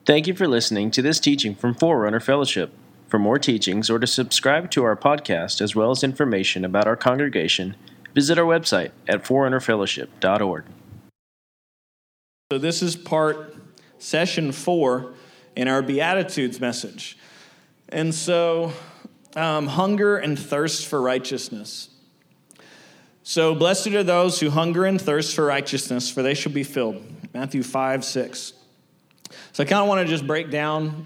Thank you for listening to this teaching from Forerunner Fellowship. For more teachings or to subscribe to our podcast as well as information about our congregation, visit our website at forerunnerfellowship.org. So this is session 4 in our Beatitudes message. And so, hunger and thirst for righteousness. So blessed are those who hunger and thirst for righteousness, for they shall be filled. Matthew 5:6. So I kind of want to just break down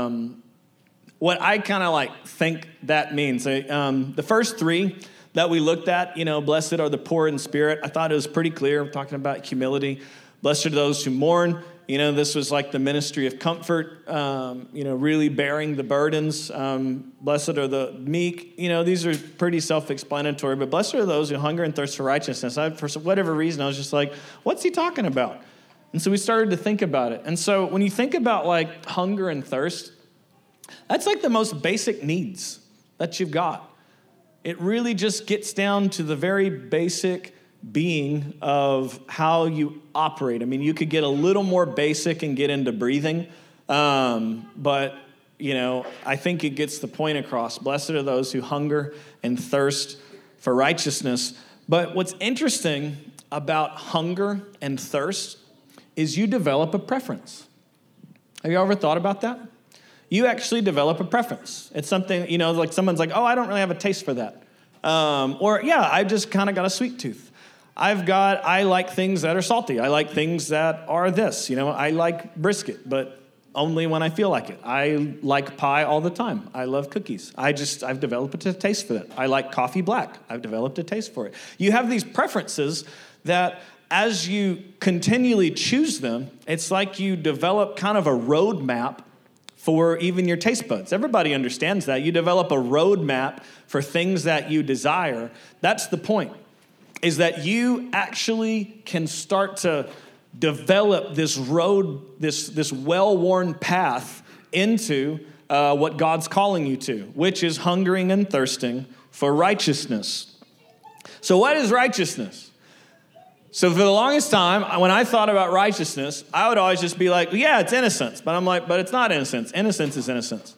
what I kind of think that means. The first 3 that we looked at, blessed are the poor in spirit. I thought it was pretty clear. We're talking about humility. Blessed are those who mourn. This was like the ministry of comfort, really bearing the burdens. Blessed are the meek. These are pretty self-explanatory, but blessed are those who hunger and thirst for righteousness. For whatever reason, I was just like, what's he talking about? And so we started to think about it. And so when you think about hunger and thirst, that's the most basic needs that you've got. It really just gets down to the very basic being of how you operate. I mean, you could get a little more basic and get into breathing, but I think it gets the point across. Blessed are those who hunger and thirst for righteousness. But what's interesting about hunger and thirst is you develop a preference. Have you ever thought about that? You actually develop a preference. It's something, someone's like, oh, I don't really have a taste for that. I just kind of got a sweet tooth. I like things that are salty. I like things that are this. I like brisket, but only when I feel like it. I like pie all the time. I love cookies. I've developed a taste for that. I like coffee black. I've developed a taste for it. You have these preferences that as you continually choose them, it's like you develop kind of a roadmap for even your taste buds. Everybody understands that. You develop a roadmap for things that you desire. That's the point, is that you actually can start to develop this road, this well-worn path into what God's calling you to, which is hungering and thirsting for righteousness. So what is righteousness? So for the longest time, when I thought about righteousness, I would always just be like, yeah, it's innocence. But I'm like, but it's not innocence. Innocence is innocence.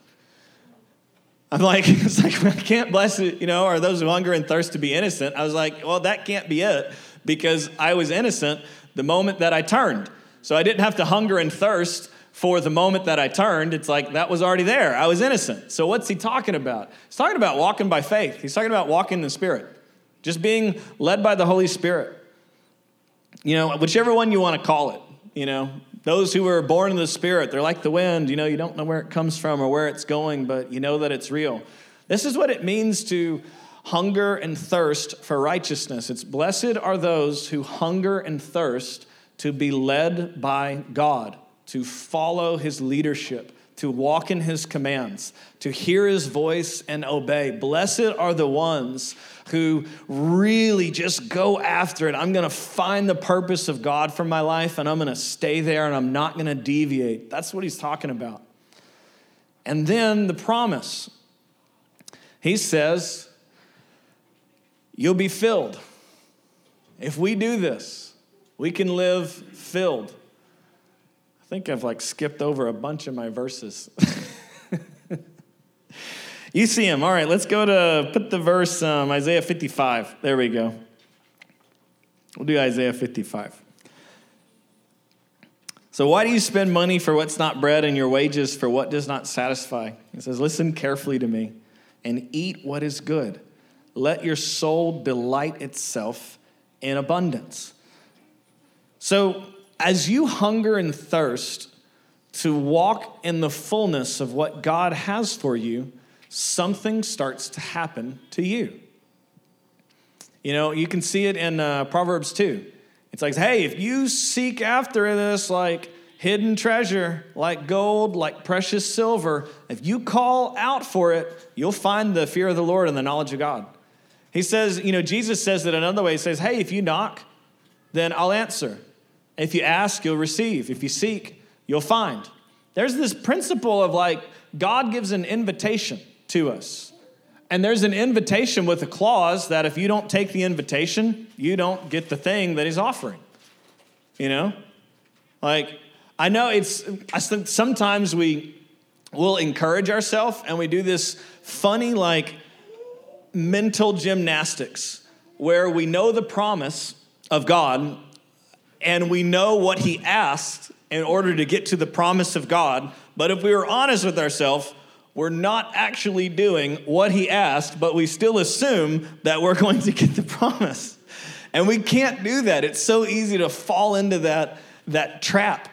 I'm like, I can't bless it, or those who hunger and thirst to be innocent. I was like, well, that can't be it, because I was innocent the moment that I turned. So I didn't have to hunger and thirst for the moment that I turned. It's like that was already there. I was innocent. So what's he talking about? He's talking about walking by faith. He's talking about walking in the Spirit, just being led by the Holy Spirit. Whichever one you want to call it, those who are born in the Spirit, they're like the wind, you don't know where it comes from or where it's going, but you know that it's real. This is what it means to hunger and thirst for righteousness. It's blessed are those who hunger and thirst to be led by God, to follow his leadership, to walk in his commands, to hear his voice and obey. Blessed are the ones who really just go after it. I'm going to find the purpose of God for my life, and I'm going to stay there, and I'm not going to deviate. That's what he's talking about. And then the promise. He says, you'll be filled. If we do this, we can live filled. I think I've skipped over a bunch of my verses. You see them. All right, let's go to, put the verse, Isaiah 55. There we go. We'll do Isaiah 55. So why do you spend money for what's not bread and your wages for what does not satisfy? He says, listen carefully to me and eat what is good. Let your soul delight itself in abundance. So as you hunger and thirst to walk in the fullness of what God has for you, something starts to happen to you. You can see it in Proverbs 2. It's like, hey, if you seek after this hidden treasure, like gold, like precious silver, if you call out for it, you'll find the fear of the Lord and the knowledge of God. He says, Jesus says that another way. He says, hey, if you knock, then I'll answer. If you ask, you'll receive. If you seek, you'll find. There's this principle of God gives an invitation to us. And there's an invitation with a clause that if you don't take the invitation, you don't get the thing that he's offering. I know I think sometimes we'll encourage ourselves and we do this funny like mental gymnastics where we know the promise of God and we know what he asked in order to get to the promise of God. But if we were honest with ourselves, we're not actually doing what he asked, but we still assume that we're going to get the promise. And we can't do that. It's so easy to fall into that trap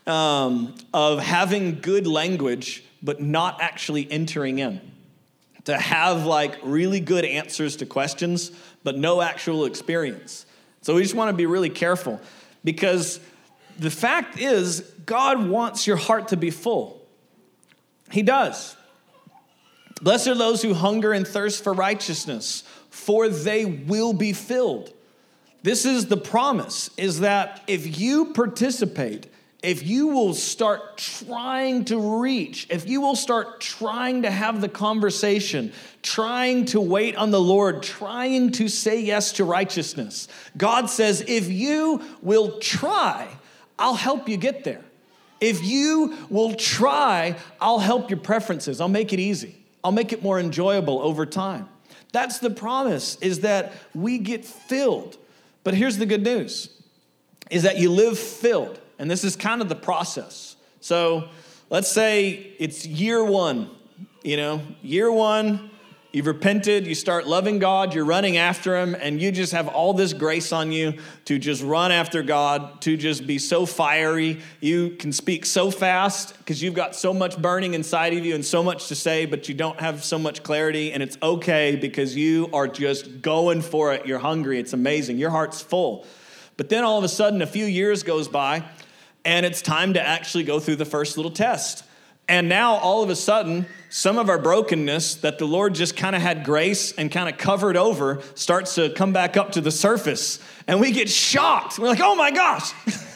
of having good language, but not actually entering in. To have like really good answers to questions, but no actual experience. So we just want to be really careful because the fact is God wants your heart to be full. He does. Blessed are those who hunger and thirst for righteousness, for they will be filled. This is the promise, is that if you participate, if you will start trying to reach, if you will start trying to have the conversation, trying to wait on the Lord, trying to say yes to righteousness, God says, if you will try, I'll help you get there. If you will try, I'll help your preferences. I'll make it easy. I'll make it more enjoyable over time. That's the promise, is that we get filled. But here's the good news, is that you live filled. And this is kind of the process. So let's say it's year one, year one, you've repented, you start loving God, you're running after him, and you just have all this grace on you to just run after God, to just be so fiery. You can speak so fast because you've got so much burning inside of you and so much to say, but you don't have so much clarity, and it's okay because you are just going for it. You're hungry. It's amazing. Your heart's full. But then all of a sudden, a few years goes by, and it's time to actually go through the first little test. And now, all of a sudden, some of our brokenness that the Lord just kind of had grace and kind of covered over starts to come back up to the surface. And we get shocked. We're like, oh my gosh,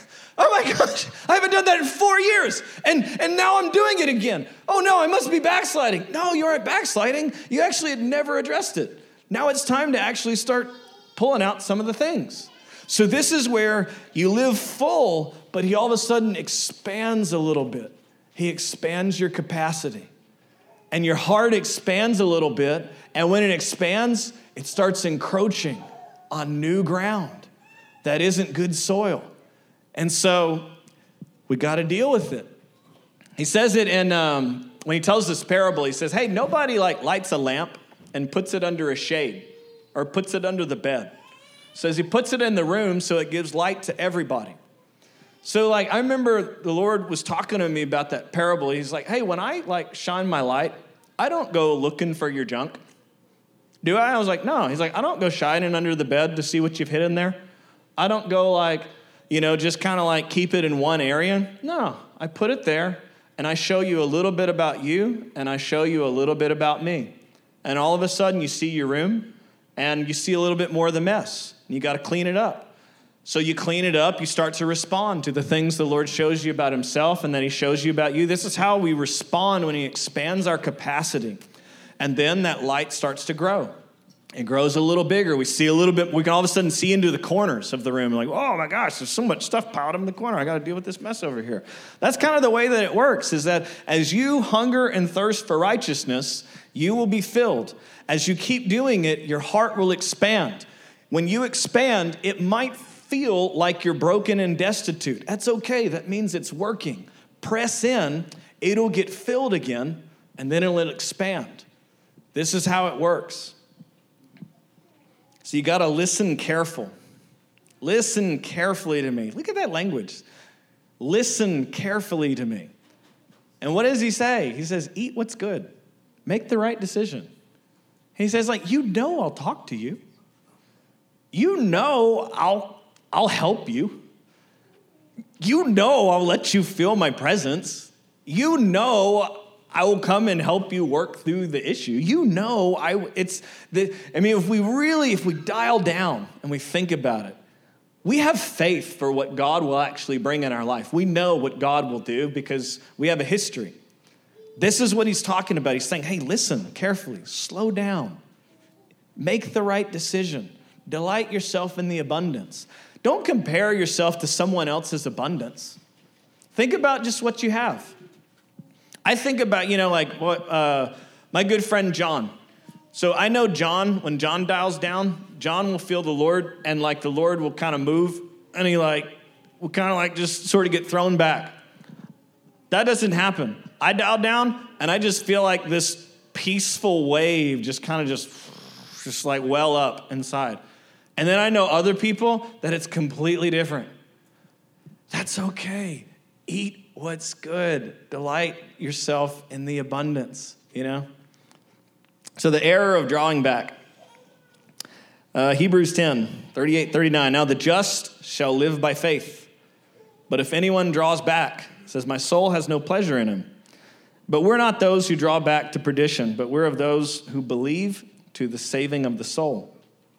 I haven't done that in 4 years. And now I'm doing it again. Oh no, I must be backsliding. No, you aren't backsliding. You actually had never addressed it. Now it's time to actually start pulling out some of the things. So this is where you live full, but he all of a sudden expands a little bit. He expands your capacity. And your heart expands a little bit, and when it expands, it starts encroaching on new ground that isn't good soil. And so we got to deal with it. He says it in, when he tells this parable, he says, hey, nobody lights a lamp and puts it under a shade or puts it under the bed. Says he puts it in the room so it gives light to everybody. So I remember the Lord was talking to me about that parable. He's like, hey, when I shine my light, I don't go looking for your junk. Do I? I was like, no. He's like, I don't go shining under the bed to see what you've hid in there. I don't go just kind of keep it in one area. No, I put it there and I show you a little bit about you and I show you a little bit about me. And all of a sudden you see your room and you see a little bit more of the mess. You got to clean it up. So you clean it up, you start to respond to the things the Lord shows you about himself and then he shows you about you. This is how we respond when he expands our capacity. And then that light starts to grow. It grows a little bigger. We see a little bit, we can all of a sudden see into the corners of the room. Like, oh my gosh, there's so much stuff piled up in the corner. I got to deal with this mess over here. That's kind of the way that it works, is that as you hunger and thirst for righteousness, you will be filled. As you keep doing it, your heart will expand. When you expand, it might feel like you're broken and destitute. That's okay. That means it's working. Press in, it'll get filled again, and then it'll expand. This is how it works. So you got to listen careful. Listen carefully to me. Look at that language. Listen carefully to me. And what does he say? He says, eat what's good. Make the right decision. He says, I'll talk to you. I'll help you. I'll let you feel my presence. I will come and help you work through the issue. If we dial down and we think about it, we have faith for what God will actually bring in our life. We know what God will do because we have a history. This is what he's talking about. He's saying, hey, listen carefully, slow down, make the right decision, delight yourself in the abundance. Don't compare yourself to someone else's abundance. Think about just what you have. I think about, my good friend John. So I know John, when John dials down, John will feel the Lord, and like the Lord will kind of move, and he will kind of just sort of get thrown back. That doesn't happen. I dial down, and I just feel like this peaceful wave just kind of just like well up inside. And then I know other people that it's completely different. That's okay. Eat what's good. Delight yourself in the abundance, So the error of drawing back. Hebrews 10, 38, 39. Now the just shall live by faith. But if anyone draws back, it says, my soul has no pleasure in him. But we're not those who draw back to perdition, but we're of those who believe to the saving of the soul.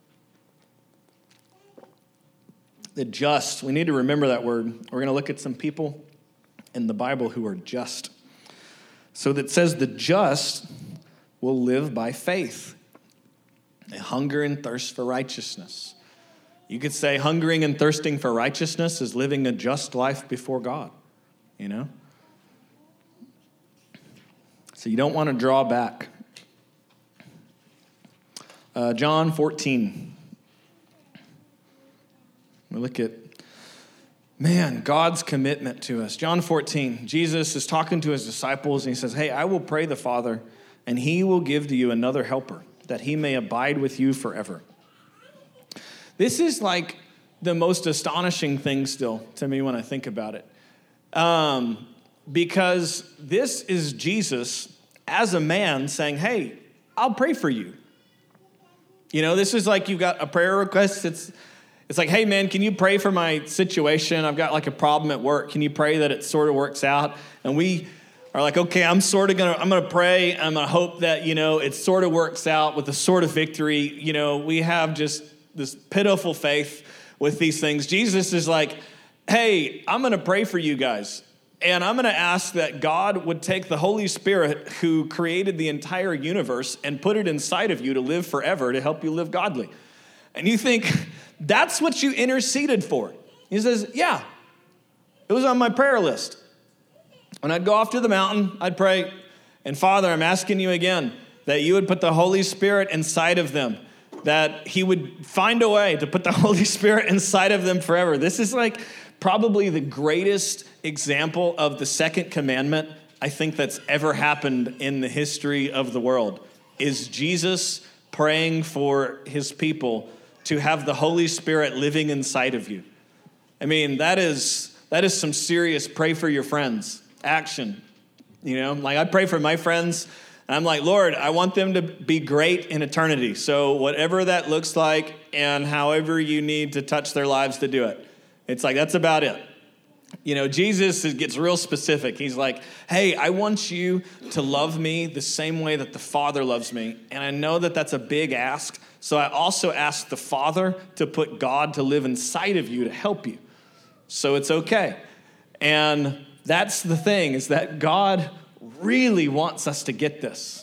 The just, we need to remember that word. We're going to look at some people in the Bible who are just. So that says the just will live by faith. They hunger and thirst for righteousness. You could say hungering and thirsting for righteousness is living a just life before God, So you don't want to draw back. John 14. We look at, God's commitment to us. John 14, Jesus is talking to his disciples, and he says, hey, I will pray the Father, and he will give to you another helper, that he may abide with you forever. This is like the most astonishing thing still to me when I think about it. Because this is Jesus as a man saying, hey, I'll pray for you. This is like you've got a prayer request. It's like, hey, man, can you pray for my situation? I've got a problem at work. Can you pray that it sort of works out? And we are like, okay, I'm going to pray. I'm going to hope that, it sort of works out with a sort of victory. We have just this pitiful faith with these things. Jesus is like, hey, I'm going to pray for you guys. And I'm going to ask that God would take the Holy Spirit who created the entire universe and put it inside of you to live forever, to help you live godly. And you think, that's what you interceded for. He says, yeah, it was on my prayer list. When I'd go off to the mountain, I'd pray, and Father, I'm asking you again that you would put the Holy Spirit inside of them, that he would find a way to put the Holy Spirit inside of them forever. This is probably the greatest example of the second commandment I think that's ever happened in the history of the world, is Jesus praying for his people to have the Holy Spirit living inside of you. That is some serious pray for your friends action. I pray for my friends, and I'm like, Lord, I want them to be great in eternity. So whatever that looks like and however you need to touch their lives to do it. It's that's about it. Jesus gets real specific. He's like, hey, I want you to love me the same way that the Father loves me. And I know that that's a big ask. So I also ask the Father to put God to live inside of you to help you. So it's okay. And that's the thing, is that God really wants us to get this.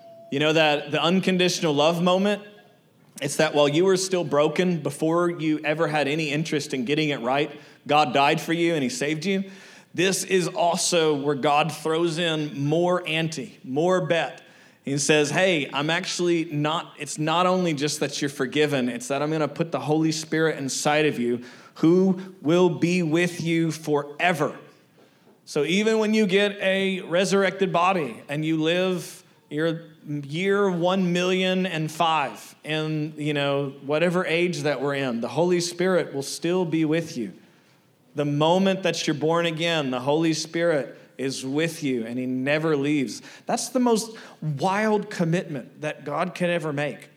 That the unconditional love moment, it's that while you were still broken, before you ever had any interest in getting it right, God died for you and he saved you. This is also where God throws in more ante, more bet. He says, hey, it's not only just that you're forgiven, it's that I'm going to put the Holy Spirit inside of you who will be with you forever. So even when you get a resurrected body and you live your year 1,000,005 and, whatever age that we're in, the Holy Spirit will still be with you. The moment that you're born again, the Holy Spirit is with you and he never leaves. That's the most wild commitment that God can ever make,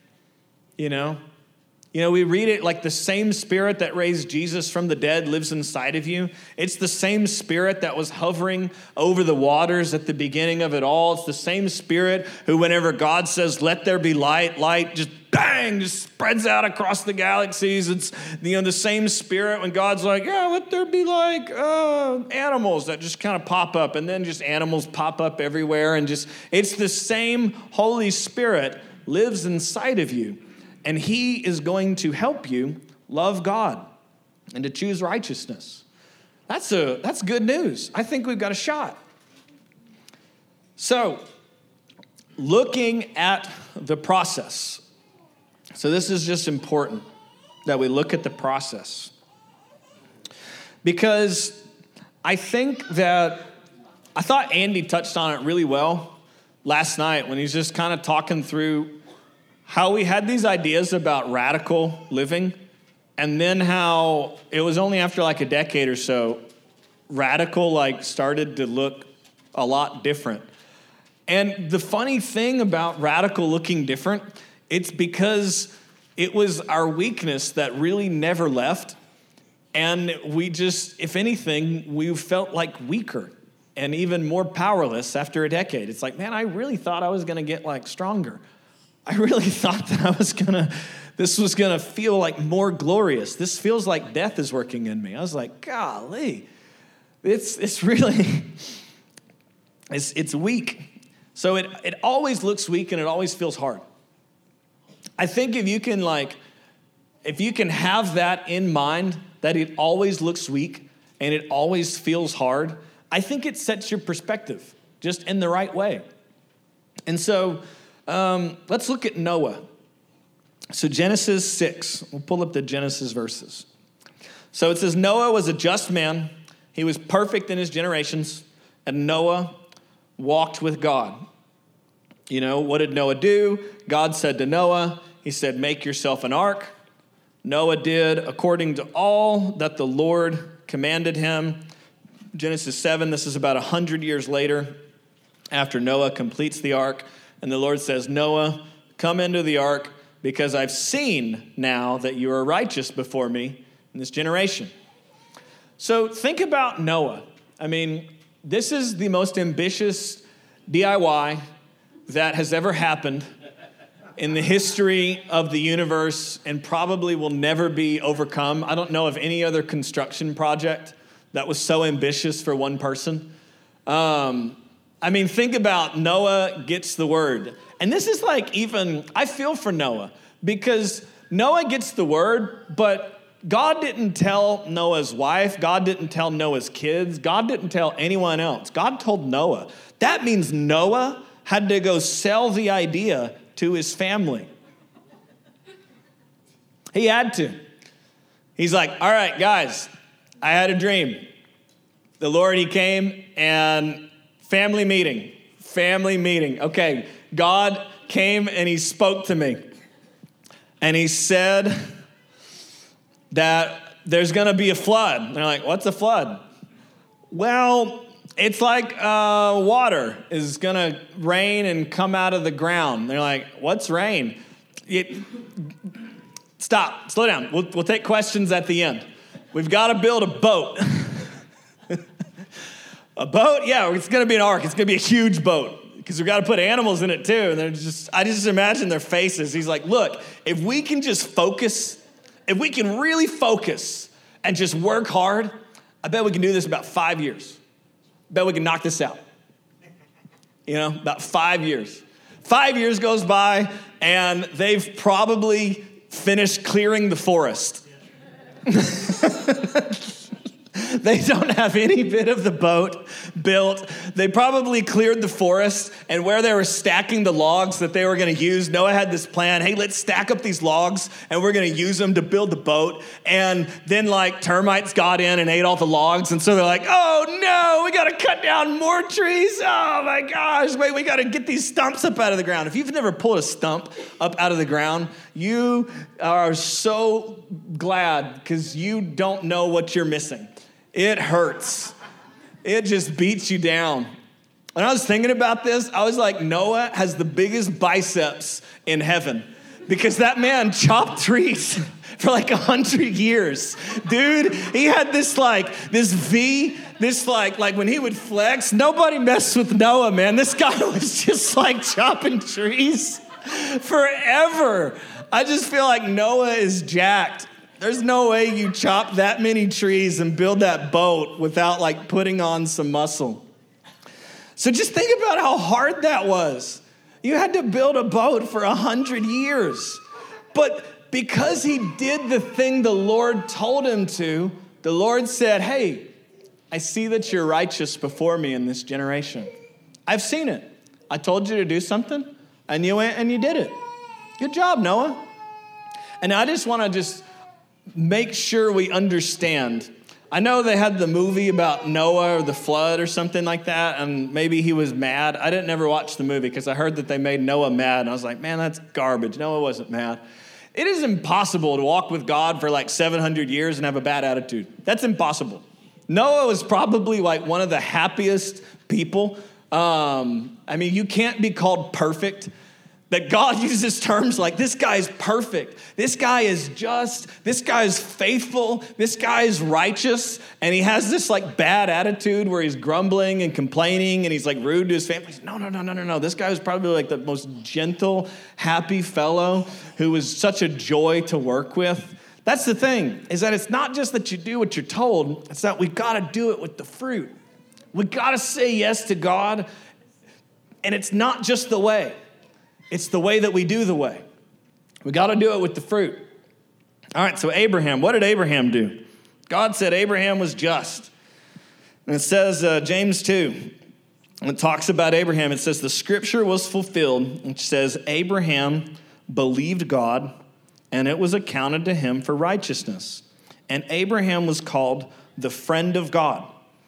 we read it like the same Spirit that raised Jesus from the dead lives inside of you. It's the same Spirit that was hovering over the waters at the beginning of it all. It's the same Spirit who, whenever God says, let there be light, light just bang, just spreads out across the galaxies. It's, the same Spirit when God's like, yeah, let there be animals that just kind of pop up, and then just animals pop up everywhere. And it's the same Holy Spirit lives inside of you. And he is going to help you love God and to choose righteousness. That's good news. I think we've got a shot. So, looking at the process. So this is just important that we look at the process. Because I thought Andy touched on it really well last night when he's just kind of talking through how we had these ideas about radical living, and then how it was only after like a decade or so, radical started to look a lot different. And the funny thing about radical looking different, it's because it was our weakness that really never left. And we just, if anything, we felt like weaker and even more powerless after a decade. It's like, man, I really thought I was going to get stronger. I really thought that this was going to feel like more glorious. This feels like death is working in me. I was like, golly, it's really, it's weak. So it always looks weak and it always feels hard. I think if you can have that in mind, that it always looks weak and it always feels hard, I think it sets your perspective just in the right way. And so let's look at Noah. So Genesis 6, we'll pull up the Genesis verses. So it says, Noah was a just man. He was perfect in his generations, and Noah walked with God. You know, what did Noah do? God said to Noah, he said, make yourself an ark. Noah did according to all that the Lord commanded him. Genesis 7, this is about 100 years later after Noah completes the ark. And the Lord says, Noah, come into the ark because I've seen now that you are righteous before me in this generation. So think about Noah. I mean, this is the most ambitious DIY that has ever happened in the history of the universe and probably will never be overcome. I don't know of any other construction project that was so ambitious for one person. I mean, think about Noah gets the word. And this is I feel for Noah because Noah gets the word, but God didn't tell Noah's wife. God didn't tell Noah's kids. God didn't tell anyone else. God told Noah. That means Noah had to go sell the idea to his family. He had to. He's like, all right, guys, I had a dream. The Lord, he came and family meeting. Okay, God came and he spoke to me. And he said that there's going to be a flood. And they're like, what's a flood? Well, it's like water is going to rain and come out of the ground. They're like, what's rain? Stop, slow down. We'll take questions at the end. We've got to build a boat. A boat? Yeah, it's going to be an ark. It's going to be a huge boat because we've got to put animals in it too. And I just imagine their faces. He's like, look, if we can just focus, if we can really focus and just work hard, I bet we can do this in about 5 years. Bet we can knock this out. You know, about 5 years. 5 years goes by, and they've probably finished clearing the forest. They don't have any bit of the boat built. They probably cleared the forest, and where they were stacking the logs that they were going to use, Noah had this plan. Hey, let's stack up these logs, and we're going to use them to build the boat. And then, termites got in and ate all the logs, and so they're like, oh, no, we got to cut down more trees. Oh, my gosh, wait, we got to get these stumps up out of the ground. If you've never pulled a stump up out of the ground, you are so glad because you don't know what you're missing. It hurts. It just beats you down. When I was thinking about this, I was like, Noah has the biggest biceps in heaven because that man chopped trees for 100 years. Dude, he had this V, when he would flex, nobody messed with Noah, man. This guy was just chopping trees forever. I just feel like Noah is jacked. There's no way you chop that many trees and build that boat without putting on some muscle. So just think about how hard that was. You had to build a boat for 100 years. But because he did the thing the Lord told him to, the Lord said, hey, I see that you're righteous before me in this generation. I've seen it. I told you to do something, and you went and you did it. Good job, Noah. And I just want to make sure we understand. I know they had the movie about Noah or the flood or something like that, and maybe he was mad. I didn't ever watch the movie because I heard that they made Noah mad, and I was like, man, that's garbage. Noah wasn't mad. It is impossible to walk with God for like 700 years and have a bad attitude. That's impossible. Noah was probably like one of the happiest people. You can't be called perfect. That God uses terms like, this guy's perfect, this guy is just, this guy is faithful, this guy is righteous, and he has this like bad attitude where he's grumbling and complaining and he's like rude to his family. No. This guy was probably like the most gentle, happy fellow who was such a joy to work with. That's the thing, is that it's not just that you do what you're told, it's that we got to do it with the fruit. We got to say yes to God, and it's not just the way. It's the way that we do the way. We got to do it with the fruit. All right, so Abraham, what did Abraham do? God said Abraham was just. And it says, James 2, when it talks about Abraham, it says, the scripture was fulfilled, which says, Abraham believed God, and it was accounted to him for righteousness. And Abraham was called the friend of God.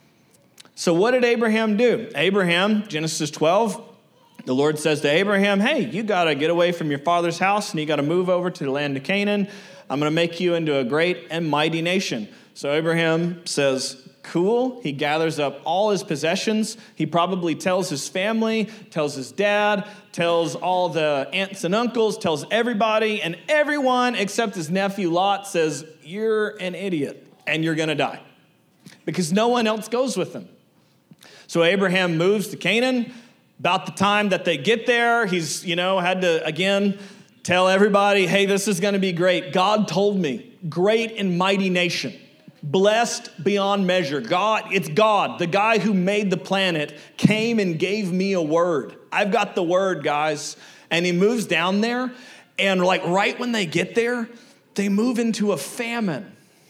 So what did Abraham do? Abraham, Genesis 12, the Lord says to Abraham, hey, you got to get away from your father's house and you got to move over to the land of Canaan. I'm going to make you into a great and mighty nation. So Abraham says, cool. He gathers up all his possessions. He probably tells his family, tells his dad, tells all the aunts and uncles, tells everybody, and everyone except his nephew Lot says, you're an idiot and you're going to die, because no one else goes with him. So Abraham moves to Canaan. About the time that they get there, he's, had to, again, tell everybody, hey, this is going to be great. God told me, great and mighty nation, blessed beyond measure. God, it's God, the guy who made the planet, came and gave me a word. I've got the word, guys. And he moves down there, and like right when they get there, they move into a famine.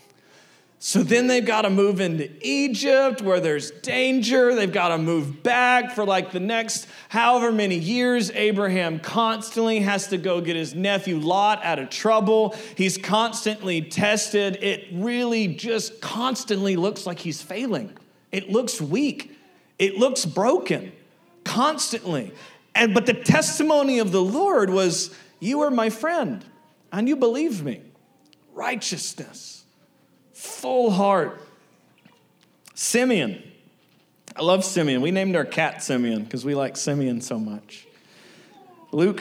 So then they've got to move into Egypt where there's danger. They've got to move back for like the next however many years. Abraham constantly has to go get his nephew Lot out of trouble. He's constantly tested. It really just constantly looks like he's failing. It looks weak. It looks broken constantly. But the testimony of the Lord was, you are my friend and you believed me. Righteousness. Full heart. Simeon. I love Simeon. We named our cat Simeon because we like Simeon so much. Luke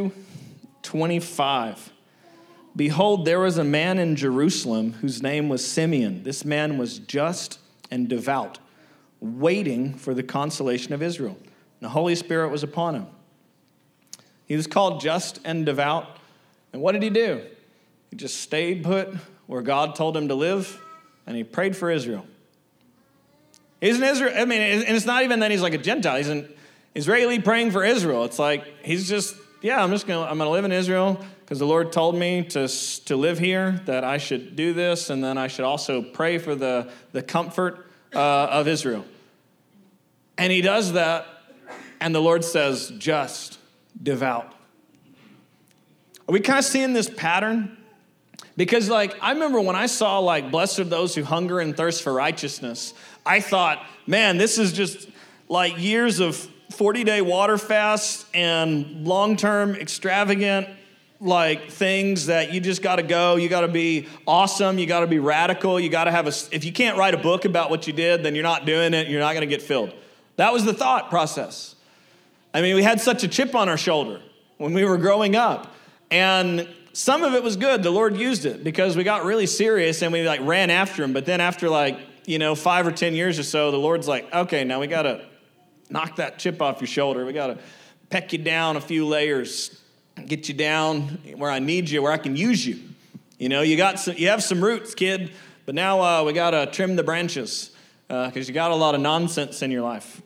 2:25. Behold, there was a man in Jerusalem whose name was Simeon. This man was just and devout, waiting for the consolation of Israel. And the Holy Spirit was upon him. He was called just and devout. And what did he do? He just stayed put where God told him to live, and he prayed for Israel. He's an Israel, and it's not even that he's like a Gentile. He's an Israeli praying for Israel. It's like, he's just, I'm gonna live in Israel because the Lord told me to live here, that I should do this, and then I should also pray for the comfort of Israel. And he does that, and the Lord says, just, devout. Are we kind of seeing this pattern? Because I remember when I saw blessed are those who hunger and thirst for righteousness, I thought, man, this is just like years of 40-day water fasts and long-term extravagant things that you just got to go. You got to be awesome. You got to be radical. You got to have if you can't write a book about what you did, then you're not doing it. You're not going to get filled. That was the thought process. We had such a chip on our shoulder when we were growing up. And some of it was good. The Lord used it because we got really serious and we ran after him. But then after 5 or 10 years or so, the Lord's like, okay, now we got to knock that chip off your shoulder. We got to peck you down a few layers, get you down where I need you, where I can use you. You have some roots, kid, but now we got to trim the branches because you got a lot of nonsense in your life.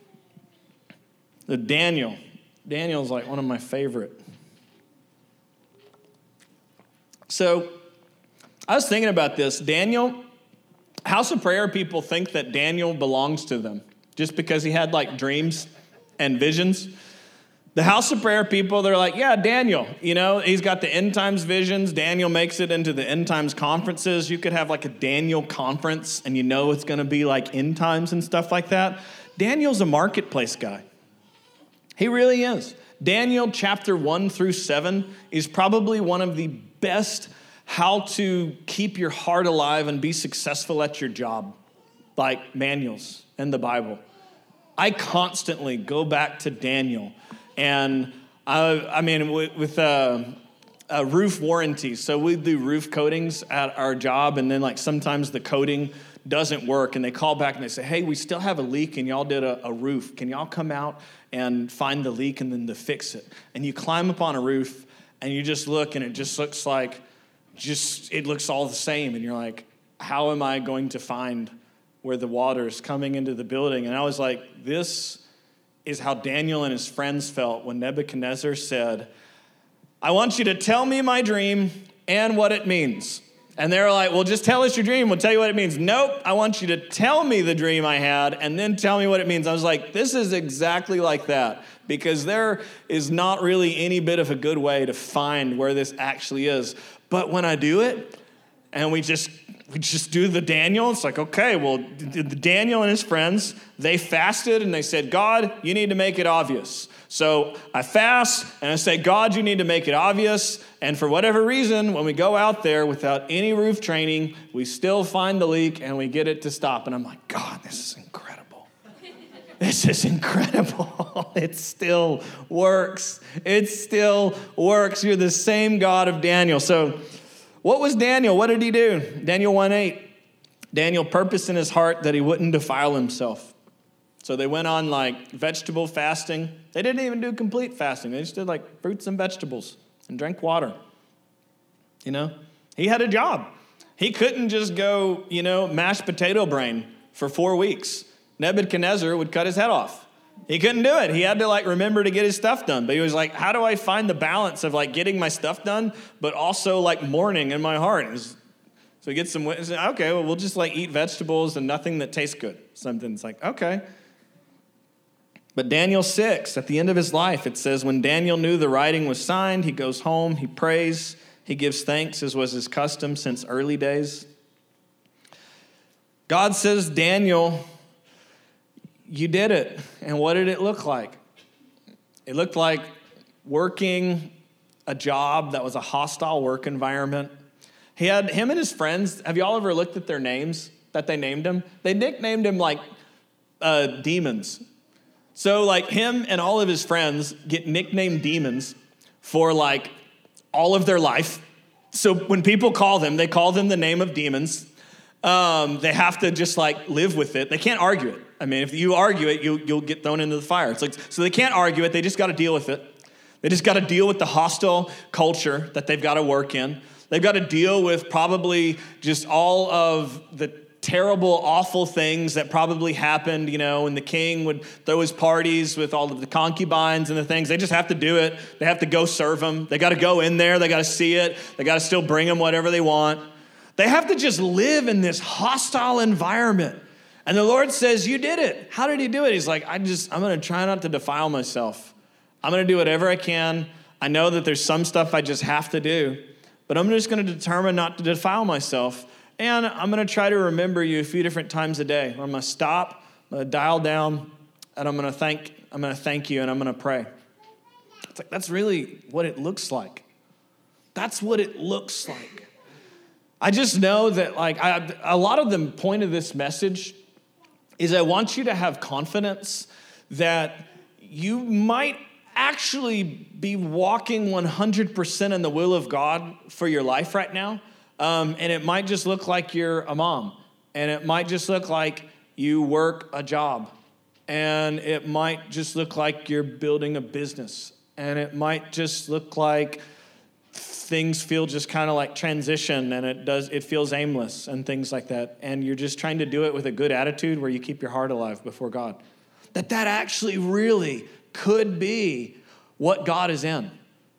Daniel's one of my favorite. So I was thinking about this. Daniel, House of Prayer people think that Daniel belongs to them just because he had like dreams and visions. The House of Prayer people, they're like, yeah, Daniel, he's got the end times visions. Daniel makes it into the end times conferences. You could have like a Daniel conference and it's going to be like end times and stuff like that. Daniel's a marketplace guy. He really is. Daniel chapter 1 through 7 is probably one of the best how to keep your heart alive and be successful at your job, like manuals in the Bible. I constantly go back to Daniel, and with roof warranties. So we do roof coatings at our job, and then like sometimes the coating doesn't work, and they call back and they say, hey, we still have a leak, and y'all did a roof. Can y'all come out and find the leak and then to fix it? And you climb up on a roof, and you just look, and it just looks like it looks all the same. And you're like, how am I going to find where the water is coming into the building? And I was like, this is how Daniel and his friends felt when Nebuchadnezzar said, I want you to tell me my dream and what it means. And they're like, well, just tell us your dream. We'll tell you what it means. Nope, I want you to tell me the dream I had and then tell me what it means. I was like, this is exactly like that, because there is not really any bit of a good way to find where this actually is. But when I do it, and we just do the Daniel, it's like, okay, well, Daniel and his friends, they fasted and they said, God, you need to make it obvious. So I fast and I say, God, you need to make it obvious. And for whatever reason, when we go out there without any roof training, we still find the leak and we get it to stop. And I'm like, God, this is incredible. This is incredible. It still works. It still works. You're the same God of Daniel. So what was Daniel? What did he do? Daniel 1:8. Daniel purposed in his heart that he wouldn't defile himself. So they went on like vegetable fasting. They didn't even do complete fasting. They just did like fruits and vegetables and drank water. He had a job. He couldn't just go, mashed potato brain for 4 weeks. Nebuchadnezzar would cut his head off. He couldn't do it. He had to remember to get his stuff done. But he was like, how do I find the balance of getting my stuff done, but also mourning in my heart? So he gets some, okay, well, we'll just eat vegetables and nothing that tastes good. Something's okay. But Daniel 6, at the end of his life, it says, when Daniel knew the writing was signed, he goes home, he prays, he gives thanks, as was his custom since early days. God says, Daniel, you did it. And what did it look like? It looked like working a job that was a hostile work environment. Him and his friends, have y'all ever looked at their names that they named him? They nicknamed him demons. So him and all of his friends get nicknamed demons for all of their life. So when people call them, they call them the name of demons. They have to just live with it. They can't argue it. I mean, if you argue it, you'll get thrown into the fire. So they can't argue it. They just got to deal with it. They just got to deal with the hostile culture that they've got to work in. They've got to deal with probably just all of the terrible, awful things that probably happened, when the king would throw his parties with all of the concubines and the things. They just have to do it. They have to go serve them. They got to go in there. They got to see it. They got to still bring them whatever they want. They have to just live in this hostile environment. And the Lord says, you did it. How did he do it? He's like, I'm going to try not to defile myself. I'm going to do whatever I can. I know that there's some stuff I just have to do, but I'm just going to determine not to defile myself. And I'm going to try to remember you a few different times a day. I'm going to stop, I'm going to dial down, and I'm going to thank you, and I'm going to pray. It's that's really what it looks like. That's what it looks like. I just know that a lot of the point of this message is I want you to have confidence that you might actually be walking 100% in the will of God for your life right now. And it might just look like you're a mom. And it might just look like you work a job. And it might just look like you're building a business. And it might just look like things feel just kind of transition, and it feels aimless and things like that. And you're just trying to do it with a good attitude where you keep your heart alive before God. That actually really could be what God is in.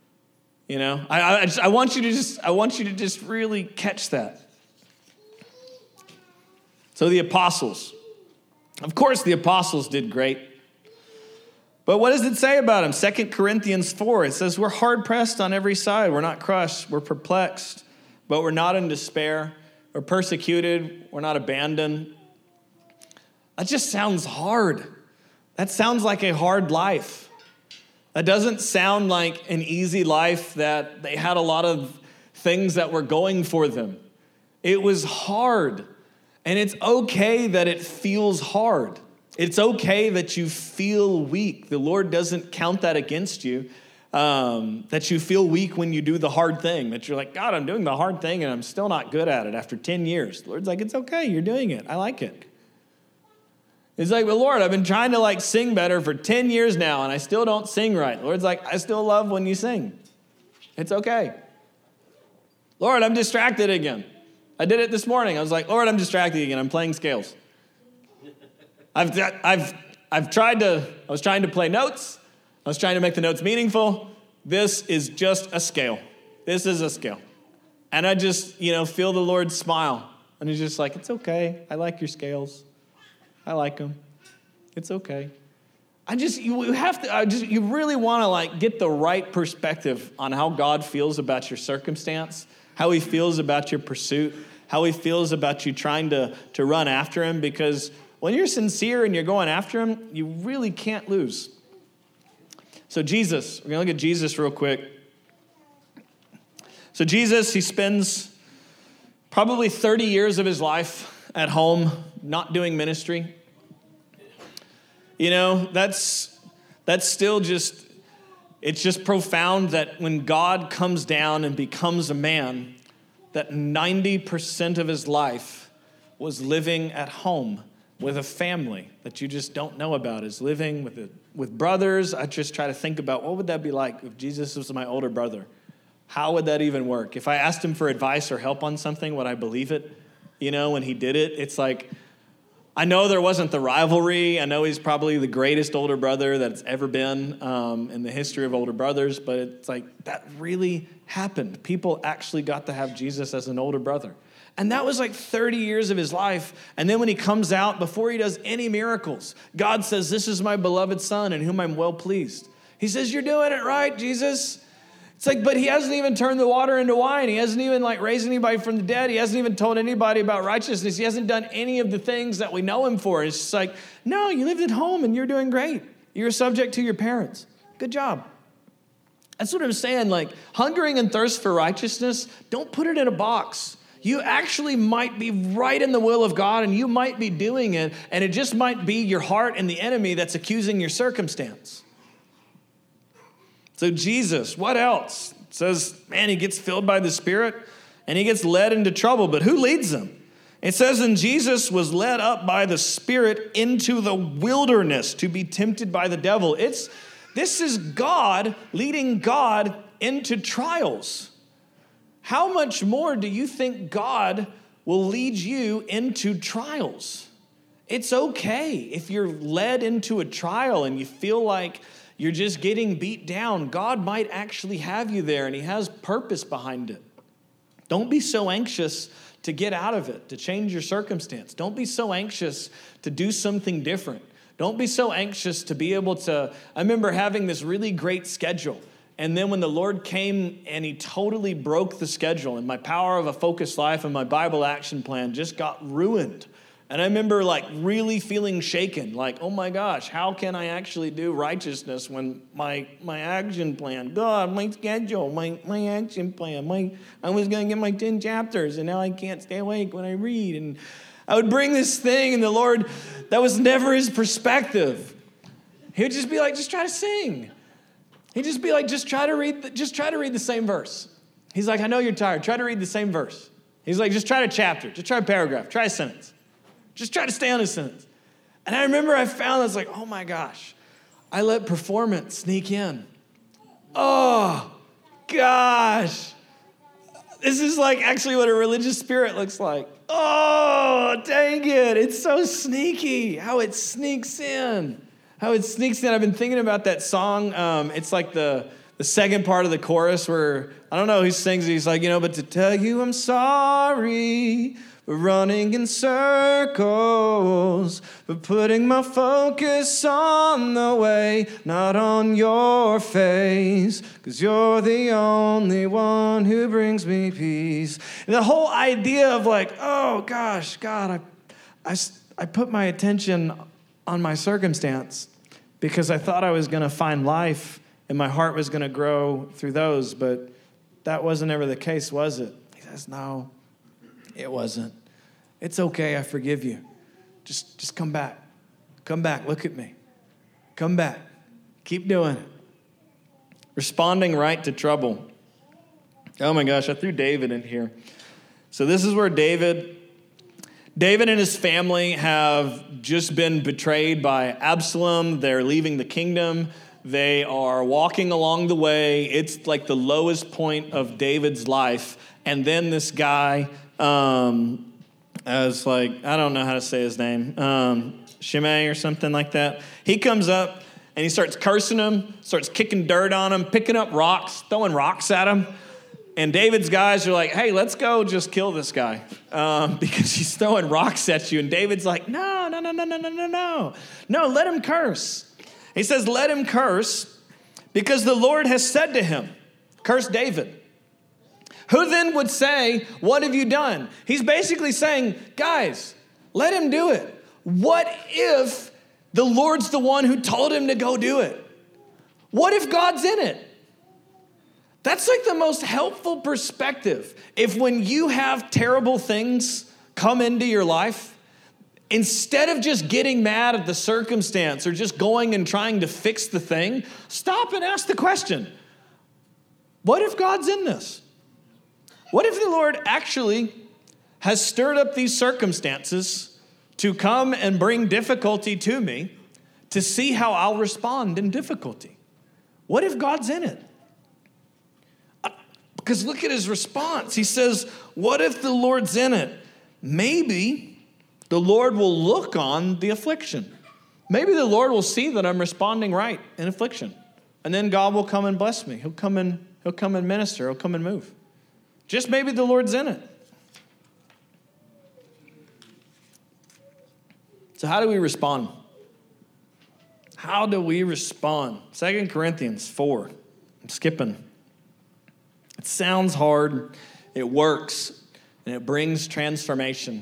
I want you to just really catch that. So the apostles. Of course, the apostles did great. But what does it say about them? 2 Corinthians 4, it says, we're hard-pressed on every side. We're not crushed. We're perplexed, but we're not in despair. We're persecuted. We're not abandoned. That just sounds hard. That sounds like a hard life. That doesn't sound like an easy life that they had a lot of things that were going for them. It was hard. And it's okay that it feels hard. It's okay that you feel weak. The Lord doesn't count that against you, that you feel weak when you do the hard thing, that you're like, God, I'm doing the hard thing and I'm still not good at it after 10 years. The Lord's like, it's okay, you're doing it. I like it. It's like, well, Lord, I've been trying to sing better for 10 years now and I still don't sing right. The Lord's like, I still love when you sing. It's okay. Lord, I'm distracted again. I did it this morning. I was like, Lord, I'm distracted again. I'm playing scales. I was trying to play notes. I was trying to make the notes meaningful. This is just a scale. This is a scale. And I just, feel the Lord smile. And he's just like, it's okay. I like your scales. I like them. It's okay. You really want to get the right perspective on how God feels about your circumstance, how he feels about your pursuit, how he feels about you trying to run after him, because when you're sincere and you're going after him, you really can't lose. So Jesus, we're going to look at Jesus real quick. So Jesus, he spends probably 30 years of his life at home, not doing ministry. That's still it's just profound that when God comes down and becomes a man, that 90% of his life was living at home with a family that you just don't know about, is living with brothers. I just try to think about what would that be like if Jesus was my older brother? How would that even work? If I asked him for advice or help on something, would I believe it? When he did it, it's like, I know there wasn't the rivalry. I know he's probably the greatest older brother that's ever been in the history of older brothers, but it's like that really happened. People actually got to have Jesus as an older brother. And that was 30 years of his life. And then when he comes out, before he does any miracles, God says, this is my beloved son in whom I'm well pleased. He says, you're doing it right, Jesus. It's but he hasn't even turned the water into wine. He hasn't even raised anybody from the dead. He hasn't even told anybody about righteousness. He hasn't done any of the things that we know him for. It's just no, you lived at home and you're doing great. You're subject to your parents. Good job. That's what I'm saying. Hungering and thirst for righteousness, don't put it in a box. You actually might be right in the will of God and you might be doing it, and it just might be your heart and the enemy that's accusing your circumstance. So Jesus, what else? It says, man, he gets filled by the Spirit and he gets led into trouble, but who leads him? It says, and Jesus was led up by the Spirit into the wilderness to be tempted by the devil. This is God leading God into trials. How much more do you think God will lead you into trials? It's okay if you're led into a trial and you feel like you're just getting beat down. God might actually have you there, and he has purpose behind it. Don't be so anxious to get out of it, to change your circumstance. Don't be so anxious to do something different. Don't be so anxious to be able to. I remember having this really great schedule. And then when the Lord came and he totally broke the schedule, and my Power of a Focused Life and my Bible action plan just got ruined. And I remember really feeling shaken, oh my gosh, how can I actually do righteousness when my action plan, God, my schedule, my action plan, I was going to get my 10 chapters and now I can't stay awake when I read. And I would bring this thing, and the Lord, that was never his perspective. He would just be just try to sing. He'd just be just try to read the same verse. He's I know you're tired. Try to read the same verse. He's just try a chapter. Just try a paragraph. Try a sentence. Just try to stay on a sentence. And I remember I found this oh my gosh, I let performance sneak in. Oh gosh. This is actually what a religious spirit looks like. Oh, dang it. It's so sneaky how it sneaks in. I've been thinking about that song. It's the second part of the chorus where, I don't know who sings it. He's but to tell you I'm sorry running in circles, but putting my focus on the way, not on your face, 'cause you're the only one who brings me peace. And the whole idea of like, oh gosh, God, I put my attention on my circumstance because I thought I was going to find life and my heart was going to grow through those, but that wasn't ever the case, was it? He says, no, it wasn't. It's okay, I forgive you. Just come back. Come back, look at me. Come back. Keep doing it. Responding right to trouble. Oh my gosh, I threw David in here. So this is where David and his family have just been betrayed by Absalom. They're leaving the kingdom. They are walking along the way. It's like the lowest point of David's life. And then this guy, I don't know how to say his name, Shimei or something like that. He comes up and he starts cursing him, starts kicking dirt on him, picking up rocks, throwing rocks at him. And David's guys are like, hey, let's go just kill this guy because he's throwing rocks at you. And David's like, no, let him curse. He says, let him curse because the Lord has said to him, curse David. Who then would say, what have you done? He's basically saying, guys, let him do it. What if the Lord's the one who told him to go do it? What if God's in it? That's like the most helpful perspective. If when you have terrible things come into your life, instead of just getting mad at the circumstance or just going and trying to fix the thing, stop and ask the question, what if God's in this? What if the Lord actually has stirred up these circumstances to come and bring difficulty to me to see how I'll respond in difficulty? What if God's in it? Because look at his response. He says, what if the Lord's in it? Maybe the Lord will look on the affliction. Maybe the Lord will see that I'm responding right in affliction. And then God will come and bless me. He'll come and minister. He'll come and move. Just maybe the Lord's in it. So how do we respond? How do we respond? 2 Corinthians 4. I'm skipping. It sounds hard, it works, and it brings transformation.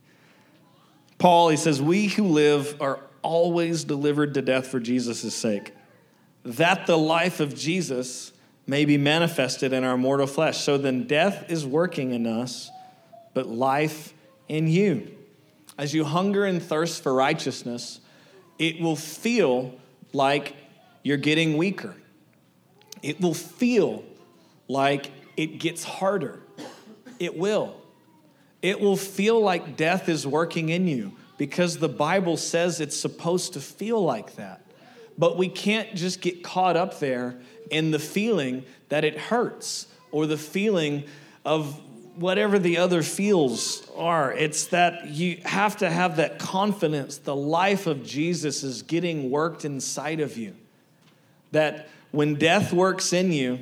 Paul, he says, we who live are always delivered to death for Jesus' sake, that the life of Jesus may be manifested in our mortal flesh. So then death is working in us, but life in you. As you hunger and thirst for righteousness, it will feel like you're getting weaker. It will feel like it gets harder. It will. It will feel like death is working in you because the Bible says it's supposed to feel like that. But we can't just get caught up there in the feeling that it hurts or the feeling of whatever the other feels are. It's that you have to have that confidence. The life of Jesus is getting worked inside of you. That when death works in you,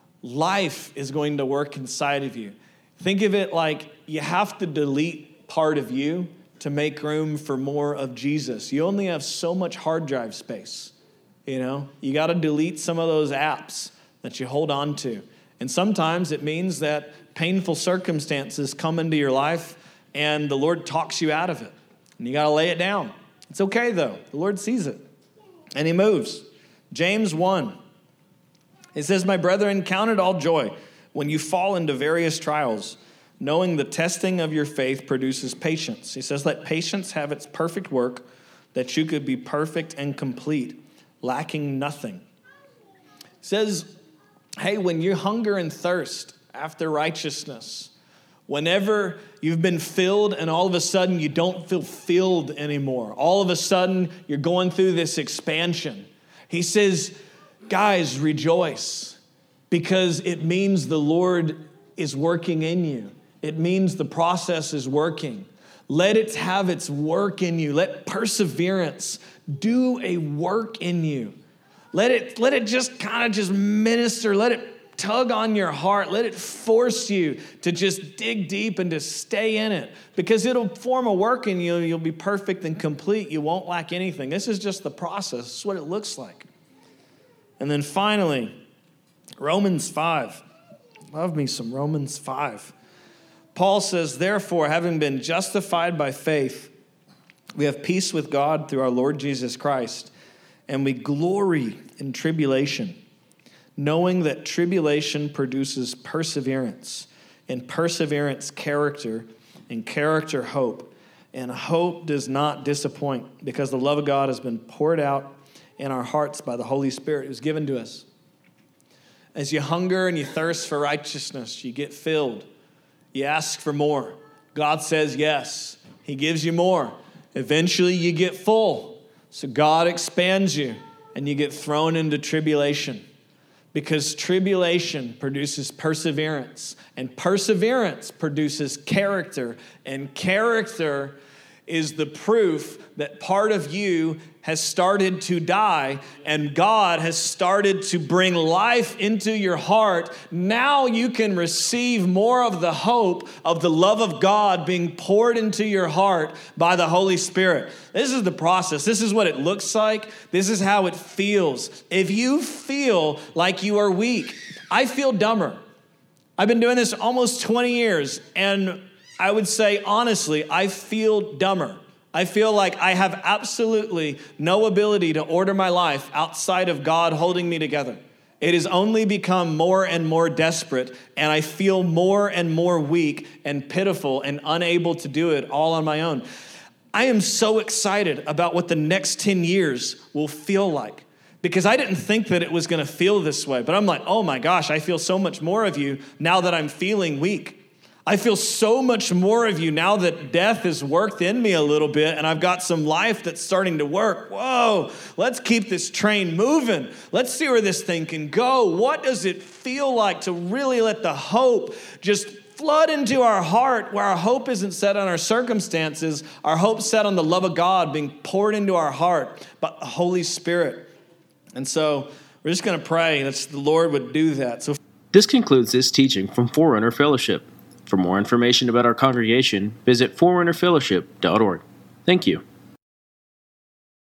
life is going to work inside of you. Think of it like you have to delete part of you to make room for more of Jesus. You only have so much hard drive space. You got to delete some of those apps that you hold on to. And sometimes it means that painful circumstances come into your life and the Lord talks you out of it. And you got to lay it down. It's okay though. The Lord sees it. And he moves. James 1. It says, my brethren, count it all joy when you fall into various trials, knowing the testing of your faith produces patience. He says, let patience have its perfect work, that you could be perfect and complete, lacking nothing. He says, hey, when you hunger and thirst after righteousness, whenever you've been filled and all of a sudden you don't feel filled anymore, all of a sudden you're going through this expansion. He says, guys, rejoice because it means the Lord is working in you. It means the process is working. Let it have its work in you. Let perseverance do a work in you. Let it just kind of just minister. Let it tug on your heart. Let it force you to just dig deep and to stay in it, because it'll form a work in you. You'll be perfect and complete. You won't lack anything. This is just the process. This is what it looks like. And then finally, Romans 5. Love me some Romans 5. Paul says, therefore, having been justified by faith, we have peace with God through our Lord Jesus Christ, and we glory in tribulation, knowing that tribulation produces perseverance, and perseverance character, and character hope. And hope does not disappoint, because the love of God has been poured out in our hearts by the Holy Spirit who's given to us. As you hunger and you thirst for righteousness, you get filled. You ask for more. God says yes. He gives you more. Eventually you get full. So God expands you and you get thrown into tribulation, because tribulation produces perseverance, and perseverance produces character, and character is the proof that part of you has started to die and God has started to bring life into your heart. Now you can receive more of the hope of the love of God being poured into your heart by the Holy Spirit. This is the process. This is what it looks like. This is how it feels. If you feel like you are weak, I feel dumber. I've been doing this almost 20 years, and I would say, honestly, I feel dumber. I feel like I have absolutely no ability to order my life outside of God holding me together. It has only become more and more desperate, and I feel more and more weak and pitiful and unable to do it all on my own. I am so excited about what the next 10 years will feel like, because I didn't think that it was going to feel this way. But I'm like, oh my gosh, I feel so much more of you now that I'm feeling weak. I feel so much more of you now that death has worked in me a little bit and I've got some life that's starting to work. Whoa, let's keep this train moving. Let's see where this thing can go. What does it feel like to really let the hope just flood into our heart, where our hope isn't set on our circumstances, our hope's set on the love of God being poured into our heart by the Holy Spirit. And so we're just going to pray that the Lord would do that. So this concludes this teaching from Forerunner Fellowship. For more information about our congregation, visit forerunnerfellowship.org. Thank you.